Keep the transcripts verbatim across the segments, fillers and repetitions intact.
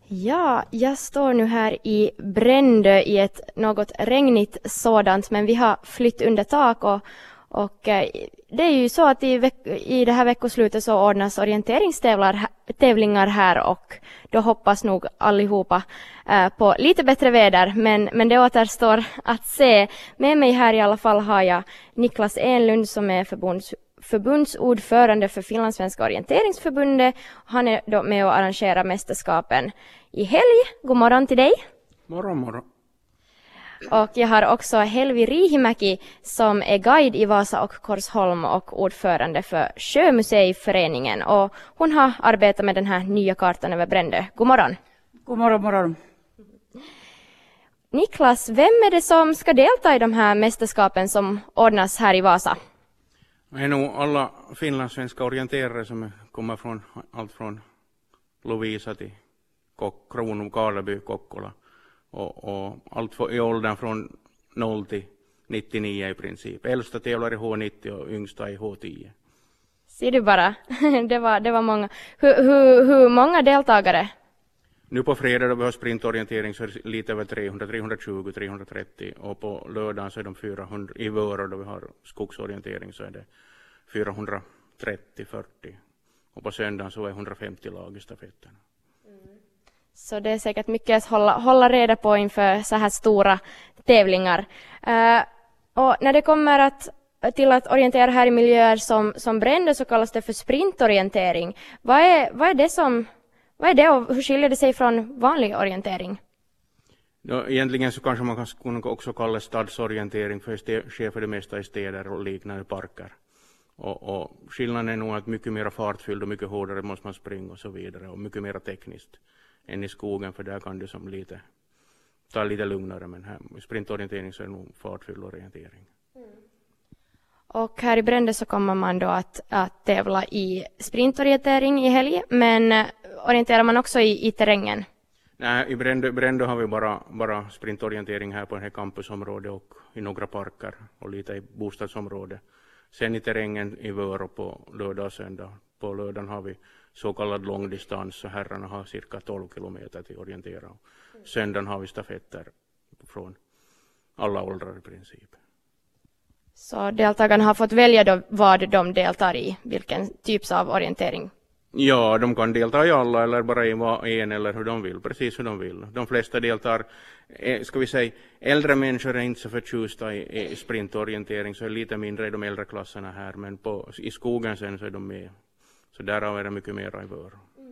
Ja, jag står nu här i Brändö i ett något regnigt sådant, men vi har flytt under tak och, och eh, det är ju så att i, veck- i det här veckoslutet så ordnas orienteringstävlingar här och då hoppas nog allihopa eh, på lite bättre väder, men, men det återstår att se. Med mig här i alla fall har jag Niklas Enlund som är förbunds förbundsordförande för Finlandssvenska orienteringsförbundet. Han är då med och arrangerar mästerskapen i helg. God morgon till dig. Morgon, morgon. Och jag har också Helvi Riihimäki som är guide i Vasa och Korsholm och ordförande för Sjömuseiföreningen. Och hon har arbetat med den här nya kartan över Brändö. God morgon. God morgon, morgon. Niklas, vem är det som ska delta i de här mästerskapen som ordnas här i Vasa? Det är nog alla finlandssvenska orienterare som kommer från allt från Lovisa till Kok, Krono, Karleby, Kokkola och, och allt för, i åldern från noll till nittionio i princip. Äldsta tävlar i H nittio och yngsta i H tio. Ser du bara, det var, det var många. Hur, hur, hur många deltagare? Nu på fredag då vi har sprintorientering så är det lite över trehundra, trehundratjugo, trehundratrettio och på lördagen så är de fyrahundra, i Vörå då vi har skogsorientering så är det fyrahundratrettio, fyrtio och på söndagen så är hundrafemtio lag i stafetterna. Mm. Så det är säkert mycket att hålla, hålla reda på inför så här stora tävlingar. Uh, och när det kommer att, till att orientera här i miljöer som, som Brändö så kallas det för sprintorientering. Vad är, vad är det som Vad är det och hur skiljer det sig från vanlig orientering? Ja, egentligen så kanske man kan också kalla stadsorientering för det sker för det mesta i städer och liknande parker. Och, och skillnaden är nog att mycket mer fartfylld och mycket hårdare måste man springa och så vidare och mycket mer tekniskt än i skogen för där kan du som lite ta lite lugnare men här i sprintorientering så är det nog fartfylld orientering. Mm. Och här i Brändö så kommer man då att, att tävla i sprintorientering i helg, men orienterar man också i, i terrängen? Nej, i Brändö, Brändö har vi bara, bara sprintorientering här på det här campusområdet och i några parker och lite i bostadsområdet. Sen i terrängen i Vörå på lördag och söndag. På lördagen har vi så kallad långdistans så herrarna har cirka tolv kilometer till orientera. Söndagen har vi stafetter från alla åldrar i princip. Så deltagarna har fått välja då vad de deltar i, vilken typ av orientering? Ja, de kan delta i alla eller bara i en eller hur de vill, precis hur de vill. De flesta deltar, ska vi säga, äldre människor är inte så förtjusta i, i sprintorientering så är lite mindre i de äldre klasserna här, men på, i skogen sen så är de med. Så där är det mycket mer i Vörå. Mm.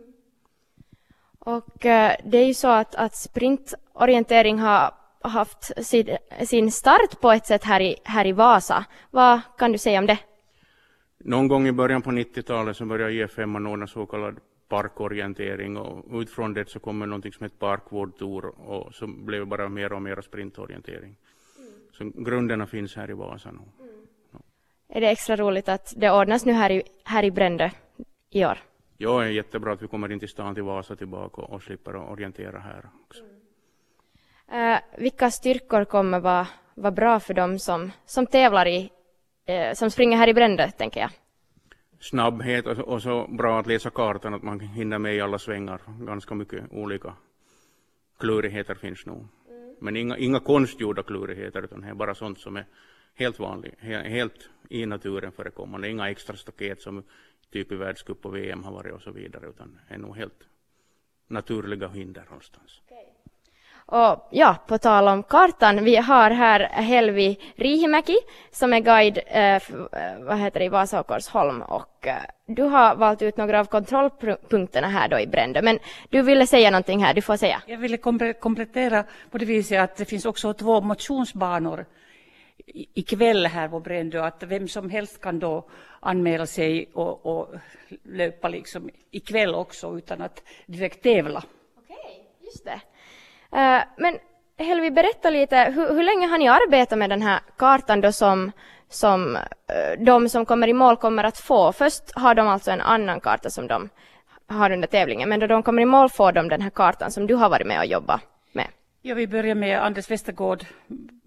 Och eh, det är ju så att, att sprintorientering har haft sin, sin start på ett sätt här i, här i Vasa. Vad kan du säga om det? Någon gång i början på nittiotalet så började I F M anordna så kallad parkorientering och utifrån det så kommer något som heter parkvårdtour och så blev det bara mer och mer sprintorientering. Mm. Så grunderna finns här i Vasa nu. Mm. Ja. Är det extra roligt att det ordnas nu här i, här i Brändö i år? Ja, det är jättebra att vi kommer in till stan till Vasa tillbaka och, och slipper orientera här också. Mm. Uh, vilka styrkor kommer vara, vara bra för dem som, som tävlar i uh, som springer här i Brändö, tänker jag? Snabbhet och, och så bra att läsa kartan att man hinner med i alla svängar. Ganska mycket olika klurigheter finns nog. Mm. Men inga, inga konstgjorda klurigheter utan det är bara sånt som är helt vanligt, helt i naturen förekommande. Inga extra staket som typ i världscup och V M har varit och så vidare utan det är nog helt naturliga hinder någonstans. Okay. Och ja, på tal om kartan, vi har här Helvi Riihimäki som är guide eh, vad heter det, i Vasa och Korsholm och eh, du har valt ut några av kontrollpunkterna här då i Brändö, men du ville säga någonting här, du får säga. Jag ville komplettera på det viset att det finns också två motionsbanor ikväll här på Brändö, att vem som helst kan då anmäla sig och, och löpa liksom ikväll också utan att direkt tävla. Okej, just det. Uh, men Helvi, berätta lite, hur, hur länge har ni arbetat med den här kartan då som, som uh, de som kommer i mål kommer att få? Först har de alltså en annan karta som de har under tävlingen, men då de kommer i mål får de den här kartan som du har varit med och jobbat med. Ja, vi börjar med Anders Westergård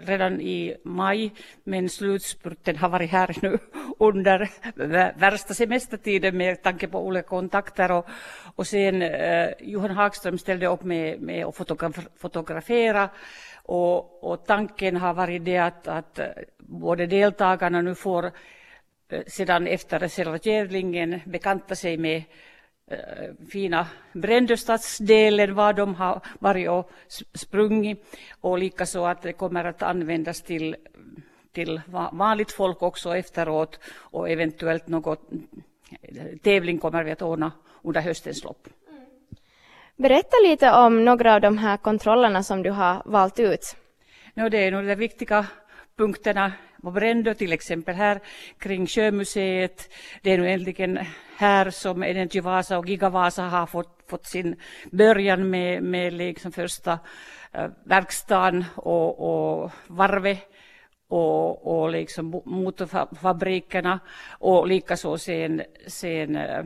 redan i maj, men slutspurten har varit här nu under värsta semestertiden med tanke på olika kontakter. Och, och sen eh, Johan Hagström ställde upp med, med att fotograf, fotografera. Och, och tanken har varit det att, att både deltagarna nu får eh, sedan efter själva tävlingen bekanta sig med fina Brändöstadsdelen, vad de har varit och sprungit, och likaså att det kommer att användas till, till vanligt folk också efteråt, och eventuellt något tävling kommer vi att ordna under höstens lopp. Berätta lite om några av de här kontrollerna som du har valt ut. No, det är nog de viktiga punkterna på Brändö, till exempel här kring Sjömuseet. Det är nu äntligen här som Energy Vasa och Giga Vasa har fått, fått sin början med, med liksom första äh, verkstaden och, och varvet och, och liksom motorfabrikerna, och likaså sen, sen äh,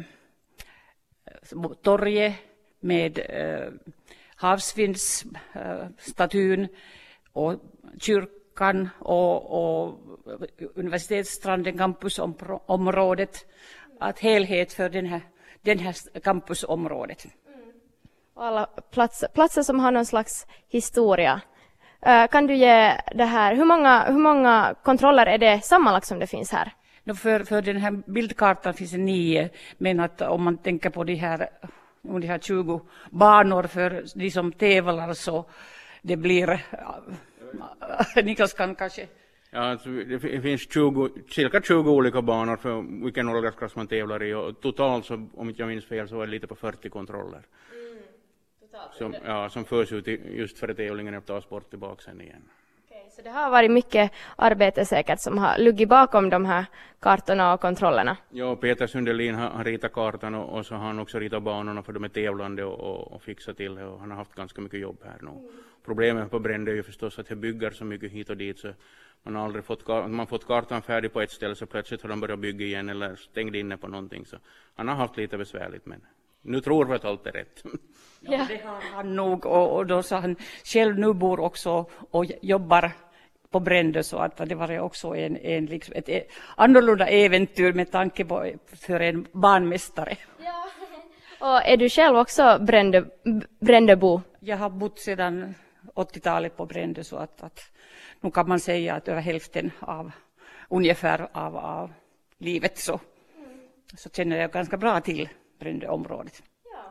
torget med äh, havsvindsstatyn äh, och kyrkan och, och universitetsstranden, campusområdet, att helhet för den här, den här campusområdet. Mm. Och alla platser, platser som har någon slags historia. Uh, kan du ge det här, hur många, hur många kontroller är det sammanlagt som det finns här? No, för, för den här bildkartan finns det nio, men att om man tänker på de här, om de här tjugo banor för de som tävlar, så det blir Niklas kan kanske. Ja, alltså, det finns tjugo, cirka tjugo olika banor för vilken åldersklass man tävlar i, och totalt, så, om inte jag minns fel, så är det lite på fyrtio kontroller. Mm, som, ja, som förs ut just för tävlingen och tas bort tillbaka sen igen. Okej, så det har varit mycket arbete säkert som har luggit bakom de här kartorna och kontrollerna? Ja, Peter Sundelin har, har ritat kartan, och, och så har han också ritat banorna för de är tävlande och, och, och fixat till det, och han har haft ganska mycket jobb här nu. Mm. Problemet på Brändö är ju förstås att det bygger så mycket hit och dit, så man har aldrig fått, man fått kartan färdig på ett ställe, så plötsligt har de börjat bygga igen eller stängt inne på någonting, så han har haft lite besvärligt, men nu tror vi att allt är rätt. Ja, det har han nog, och, och då sa han själv nu bor också och jobbar på Brändö, så att det var också en, en, liksom ett annorlunda äventyr med tanke på för en barnmästare. Ja. Och är du själv också Brändö, Brändöbo? Jag har bott sedan åttiotalet på Brändö, så att, att nu kan man säga att över hälften av ungefär av, av livet så, mm. så känner jag ganska bra till Brändöområdet. Ja.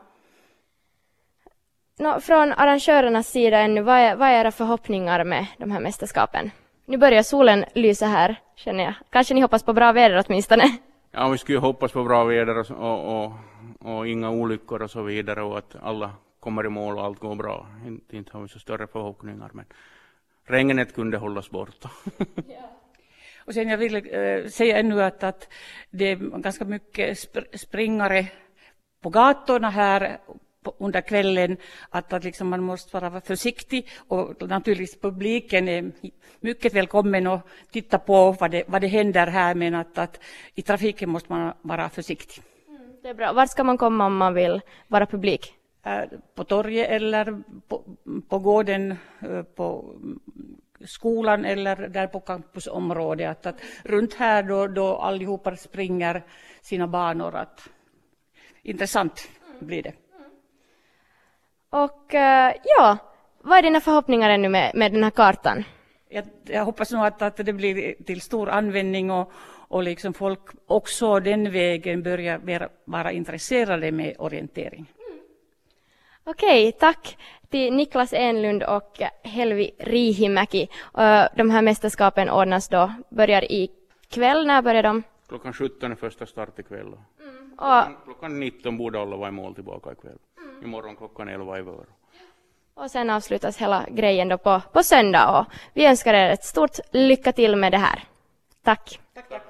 Nå, från arrangörernas sida ännu, vad är, vad är era förhoppningar med de här mästerskapen? Nu börjar solen lysa här, känner jag. Kanske ni hoppas på bra väder åtminstone? Ja, vi skulle hoppas på bra väder och, och, och, och inga olyckor och så vidare, och att alla kommer i mål och allt går bra. Inte, inte har vi så större förhoppningar, men regnet kunde hållas borta. Ja. Och sen jag vill äh, säga ännu att, att det är ganska mycket sp- springare på gatorna här på, under kvällen, att, att liksom man måste vara försiktig, och naturligtvis publiken är mycket välkommen att titta på vad det, vad det händer här, men att, att i trafiken måste man vara försiktig. Mm, det är bra. Var ska man komma om man vill vara publik? På torget eller på, på gården, på skolan eller där på campusområdet. Att, att runt här då, då allihopa springer sina banor. Att, intressant blir det. Och ja, vad är dina förhoppningar ännu med, med den här kartan? Jag, jag hoppas nog att, att det blir till stor användning, och, och liksom folk också den vägen börjar vara, vara intresserade med orientering. Okej, tack till Niklas Enlund och Helvi Riihimäki. De här mästerskapen ordnas då, börjar i kväll. När börjar de? Klockan sjutton är första start ikväll. Mm. Och klockan, klockan nitton borde alla vara i mål tillbaka ikväll. Mm. Imorgon klockan elva i vör. Och sen avslutas hela grejen då på, på söndag. Och vi önskar er ett stort lycka till med det här. Tack. Tack, tack.